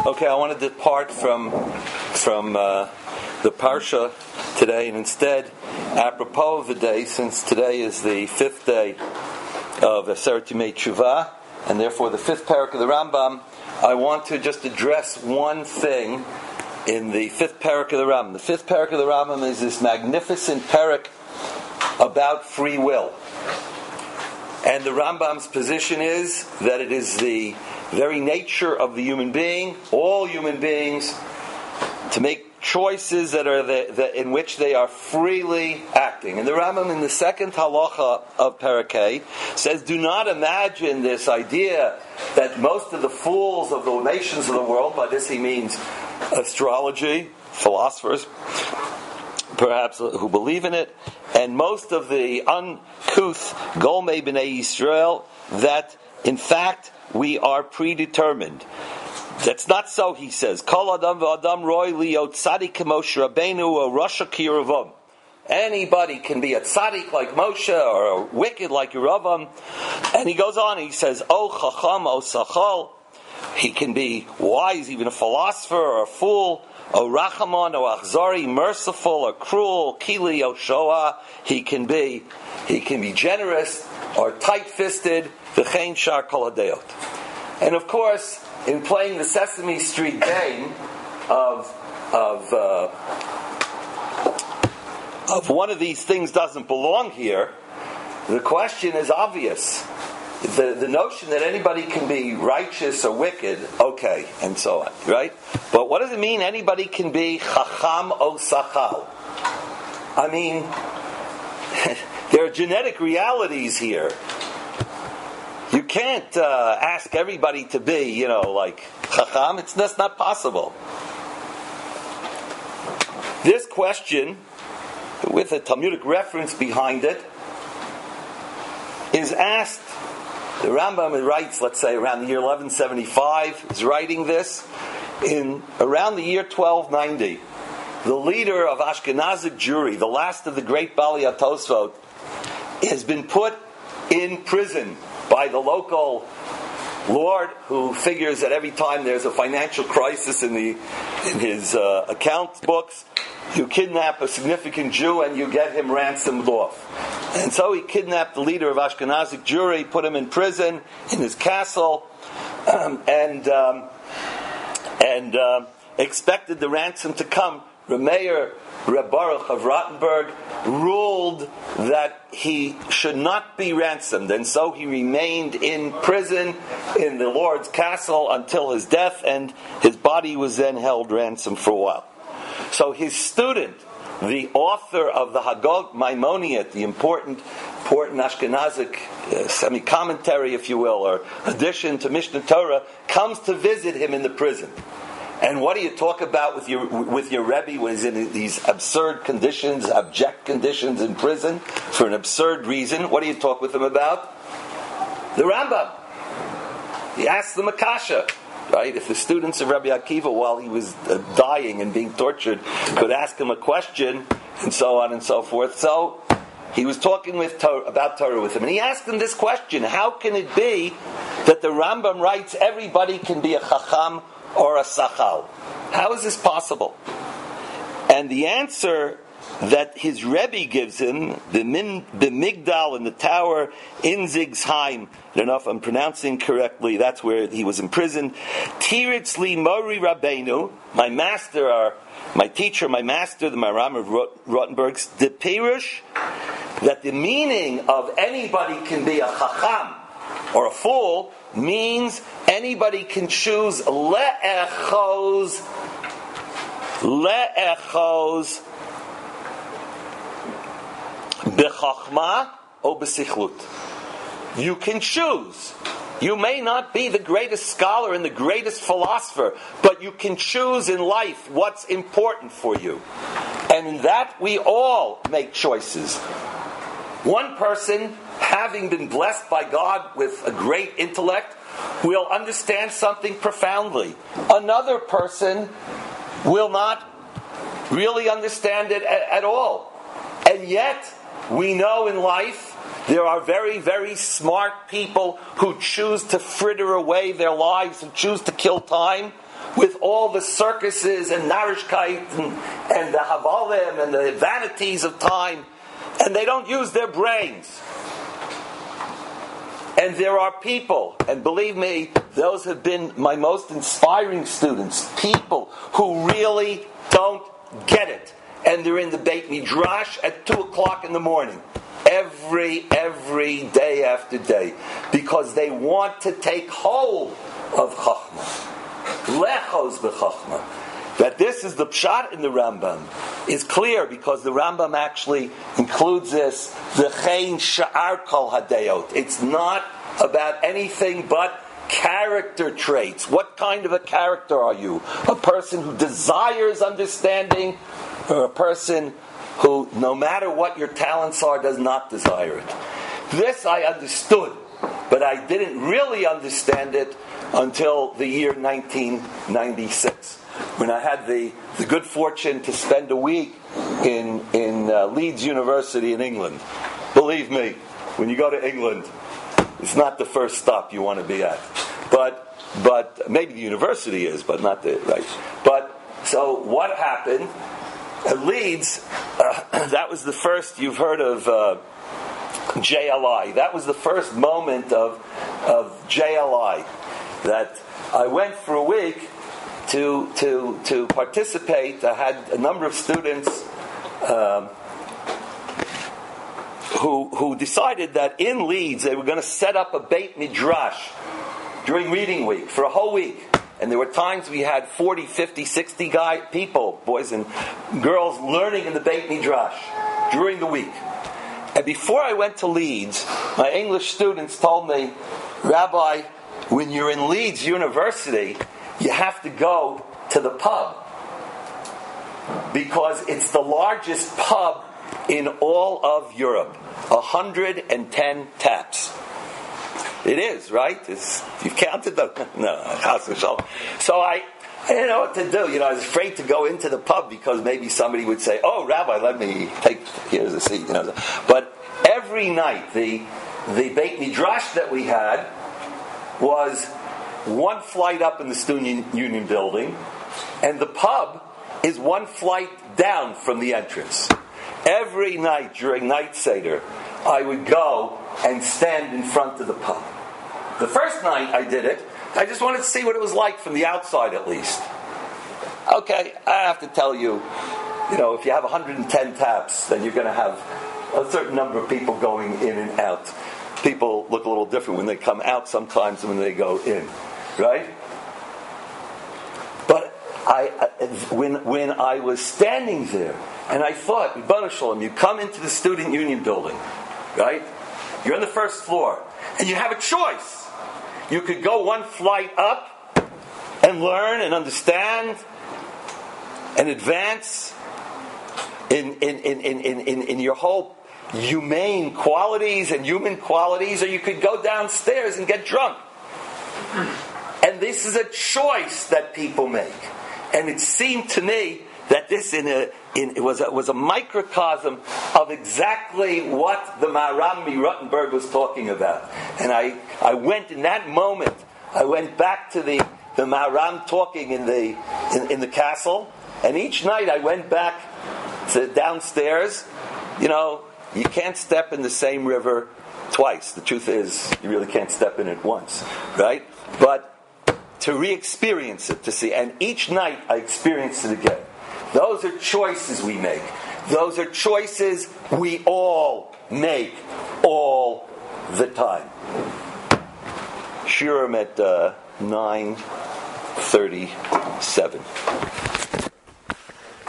Okay, I want to depart from the Parsha today, and instead, apropos of the day, since today is the fifth day of Aseret Yemei Teshuvah, and therefore the fifth parak of the Rambam, I want to just address one thing in the fifth parak of the Rambam. The fifth parak of the Rambam is this magnificent parak about free will. And the Rambam's position is that it is the very nature of the human being, all human beings, to make choices that are in which they are freely acting. And the Rambam in the second halacha of Parakeh says, do not imagine this idea that most of the fools of the nations of the world, by this he means astrology, philosophers, perhaps who believe in it, and most of the uncouth Golmei B'nai Yisrael, that in fact we are predetermined. That's not so, he says. Kol adam v'adam roi liot tzadik k'Moshe Rabbeinu or Rasha k'Yeravam. Anybody can be a tzaddik like Moshe or a wicked like Yeravam. And he goes on, he says, O chacham, O sachal. He can be wise, even a philosopher or a fool. O Rachamon, O Achzari, merciful or cruel, Kili, O Shoah. He can be generous or tight-fisted, V'chein Shar Kol Hadeot. And of course, in playing the Sesame Street game of one of these things doesn't belong here, the question is obvious. The notion that anybody can be righteous or wicked, okay, and so on, right? But what does it mean anybody can be chacham o sachal? I mean, there are genetic realities here. You can't ask everybody to be, like chacham. That's not possible. This question, with a Talmudic reference behind it, is asked. The Rambam writes, let's say, around the year 1175, is writing this. In around the year 1290, the leader of Ashkenazic Jewry, the last of the great Bali Tosfot, has been put in prison by the local lord, who figures that every time there's a financial crisis in his account books, you kidnap a significant Jew and you get him ransomed off. And so he kidnapped the leader of Ashkenazic Jewry, put him in prison in his castle, and expected the ransom to come. Rameir Reb Baruch of Rottenburg ruled that he should not be ransomed, and so he remained in prison in the Lord's castle until his death, and his body was then held ransom for a while. So his student, the author of the Haggadah Maimoniot, the important Ashkenazic semi-commentary, if you will, or addition to Mishnah Torah, comes to visit him in the prison. And what do you talk about with your Rebbe when he's in these absurd conditions, abject conditions in prison for an absurd reason? What do you talk with him about? The Rambam. He asks them a kasha. Right? If the students of Rabbi Akiva, while he was dying and being tortured, could ask him a question, and so on and so forth. So he was talking about Torah with him, and he asked him this question: how can it be that the Rambam writes everybody can be a chacham or a sachal? How is this possible? And the answer that his Rebbe gives him, the Migdal in the tower in Zigsheim, I don't know if I'm pronouncing correctly, that's where he was imprisoned. Tiritz li Mori Rabbeinu, my master, my teacher, my master, the Maram of Rottenburg's, the Pirush, that the meaning of anybody can be a chacham or a fool means anybody can choose le'echoz b'chachma or b'sichlut. You can choose. You may not be the greatest scholar and the greatest philosopher, but you can choose in life what's important for you. And in that we all make choices. One person, having been blessed by God with a great intellect, will understand something profoundly. Another person will not really understand it at all. And yet, we know in life There are very, very smart people who choose to fritter away their lives, who choose to kill time with all the circuses and narishkeit and the havalim and the vanities of time, and they don't use their brains. And there are people, and believe me, those have been my most inspiring students, people who really don't get it. And they're in the Beit Midrash at 2 o'clock in the morning. Every day after day. Because they want to take hold of Chachma. Lechos b'Chachma. That this is the pshat in the Rambam is clear because the Rambam actually includes this, v'chein sha'ar kol hadayot. It's not about anything but character traits. What kind of a character are you? A person who desires understanding, or a person who, no matter what your talents are, does not desire it? This I understood, but I didn't really understand it until the year 1996, when I had the good fortune to spend a week in Leeds University in England. Believe me, when you go to England, it's not the first stop you want to be at. But maybe the university is, but not the right. But so what happened at Leeds? That was the first you've heard of JLI. That was the first moment of JLI that I went for a week to participate. I had a number of students who decided that in Leeds they were going to set up a Beit Midrash during reading week for a whole week. And there were times we had 40, 50, 60 people, boys and girls, learning in the Beit Midrash during the week. And before I went to Leeds, my English students told me, Rabbi, when you're in Leeds University, you have to go to the pub. Because it's the largest pub in all of Europe. 110 taps. It is, right? You've counted them? No. So I didn't know what to do. I was afraid to go into the pub because maybe somebody would say, "Oh, Rabbi, let me here's a seat." But every night, the Beit Midrash that we had was one flight up in the Student Union building, and the pub is one flight down from the entrance. Every night during night Seder, I would go and stand in front of the pub. The first night I did it, I just wanted to see what it was like from the outside at least. Okay, I have to tell you, if you have 110 taps, then you're going to have a certain number of people going in and out. People look a little different when they come out sometimes than when they go in, right? But when I was standing there, and I thought, Ribono Shel Olam, you come into the Student Union building, right? You're on the first floor, and you have a choice. You could go one flight up and learn and understand and advance in your whole humane qualities and human qualities, or you could go downstairs and get drunk. And this is a choice that people make. And it seemed to me that this was a microcosm of exactly what the Maharam Rottenberg was talking about. And I went in that moment. I went back to the Maharam talking in the castle, and each night I went back to downstairs. You can't step in the same river twice. The truth is, you really can't step in it once, right? But to re-experience it, to see, and each night I experienced it again. Those are choices we make. Those are choices we all make all the time. Shurim at 9:37.